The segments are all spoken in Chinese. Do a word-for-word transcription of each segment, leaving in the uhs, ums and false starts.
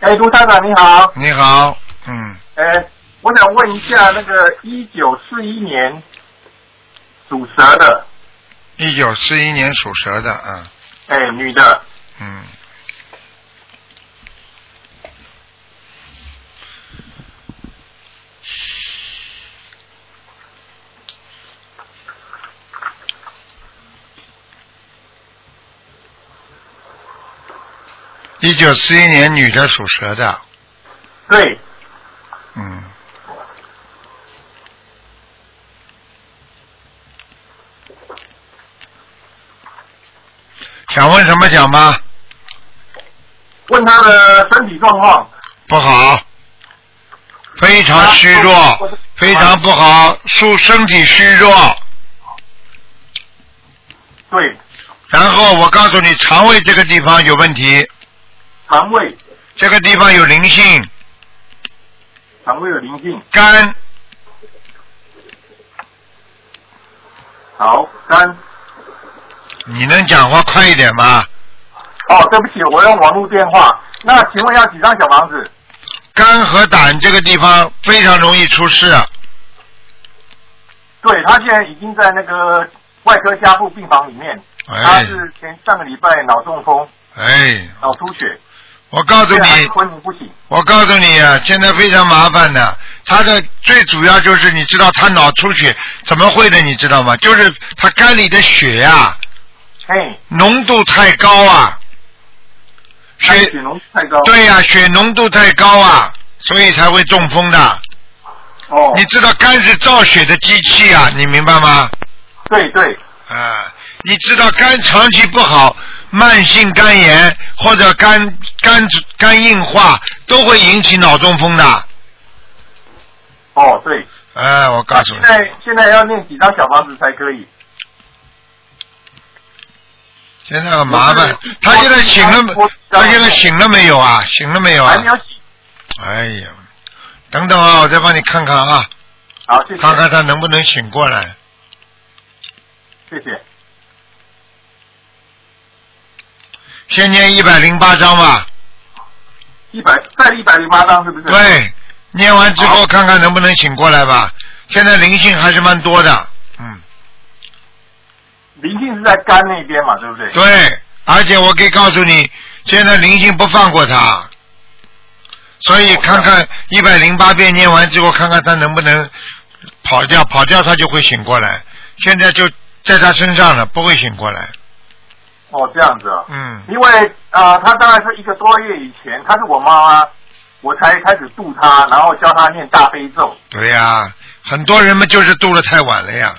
哎，卢台长你好。 你好，嗯。 哎，我想问一下，那个一九四一年属蛇的。 一九四一年属蛇的，嗯。 哎，女的。 嗯。一九四一年女的属蛇的。 对。 嗯。想问什么讲吗？ 问她的身体状况。 不好，非常虚弱，啊、非常不好，属身体虚弱。 对。 然后我告诉你，肠胃这个地方有问题。 肠胃。 这个地方有灵性。 肠胃有灵性。 肝。 好，肝。 你能讲话快一点吗？ 哦，对不起，我用网络电话。那请问要几张小房子？ 肝和胆这个地方非常容易出事。 对，他现在已经在那个外科加护病房里面。哎、他是前上个礼拜脑中风。 哎。 脑出血。 我告诉你， 昏迷不醒。 我告诉你啊，现在非常麻烦的。他的最主要就是，你知道他脑出血怎么会的？你知道吗？就是他肝里的血呀、啊。 嘿， 浓度太高啊， 血血浓度太高。 对呀、啊，血浓度太高啊，所以才会中风的。 哦。 你知道肝是造血的机器啊，你明白吗？ 对对。 啊，你知道肝长期不好，慢性肝炎或者肝肝肝硬化都会引起脑中风的。 哦，对。 哎，我告诉你。 现在现在要念几张小房子才可以？ 现在很麻烦，他现在醒了，他现在醒了没有啊？醒了没有啊？ 还没有醒。 哎呀，等等啊，我再帮你看看啊。 好，谢谢。 看看他能不能醒过来。 谢谢。 先念一百零八章吧。 一百，再一百零八章是不是？ 对，念完之后看看能不能醒过来吧。现在灵性还是蛮多的，嗯。 灵性是在肝那边嘛，对不对？ 对，而且我可以告诉你，现在灵性不放过他，所以看看一百零八遍念完之后，看看他能不能跑掉，跑掉他就会醒过来。现在就在他身上了，不会醒过来。 哦，这样子啊。 嗯。 因为呃，他大概是一个多月以前，他是我妈妈，我才开始度他，然后教他念大悲咒。 对呀、啊，很多人们就是度得太晚了呀。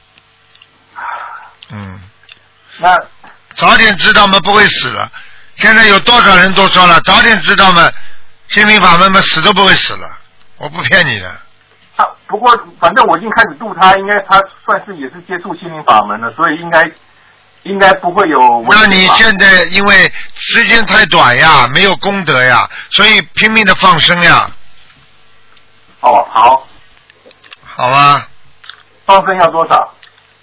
嗯， 那早点知道嘛，不会死了。现在有多少人都说了，早点知道嘛，心灵法门嘛，死都不会死了。我不骗你的。 他不过，反正我已经开始度他，应该他算是也是接触心灵法门了，所以应该应该不会有问题。 那你现在因为时间太短呀，没有功德呀，所以拼命的放生呀。 哦，好。 好吧。 放生要多少？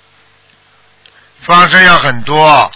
放生要很多，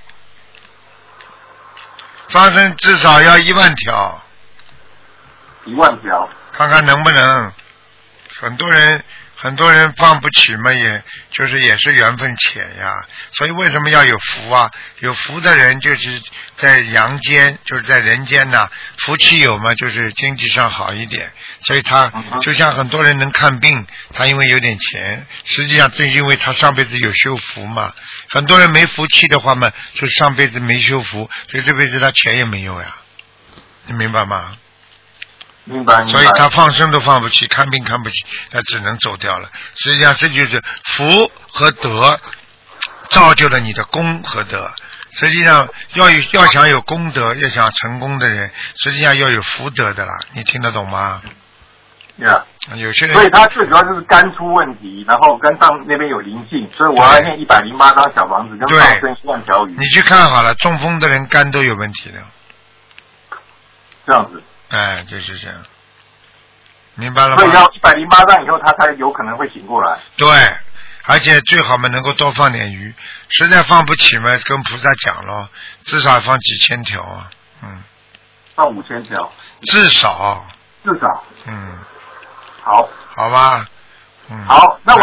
放生至少要一万条。 一万条。 看看能不能，很多人很多人放不起嘛，也就是也是缘分浅呀。所以为什么要有福啊？有福的人就是在阳间，就是在人间呐、啊，福气有嘛，就是经济上好一点。所以他就像很多人能看病，他因为有点钱，实际上正因为他上辈子有修福嘛。很多人没福气的话嘛，就上辈子没修福，所以这辈子他钱也没有呀。你明白吗？ 明白，明白。 所以他放生都放不起，看病看不起，他只能走掉了。实际上这就是福和德造就了你的功和德。实际上要有要想有功德，要想成功的人，实际上要有福德的啦。你听得懂吗？ 呀、 yeah. 有些人， 所以他最主要就是肝出问题，然后肝脏那边有灵性，所以我要念一百零八张小房子，跟放生一万条鱼。 你去看好了，中风的人肝都有问题的。 这样子。 哎，就是这样，明白了吗？ 所以要一百零八张以后，他才有可能会醒过来。 对，而且最好嘛能够多放点鱼，实在放不起嘛，跟菩萨讲咯，至少放几千条啊，嗯。 到五千条， 至少。 至少。 嗯。 好。 好吧。嗯。 好，那我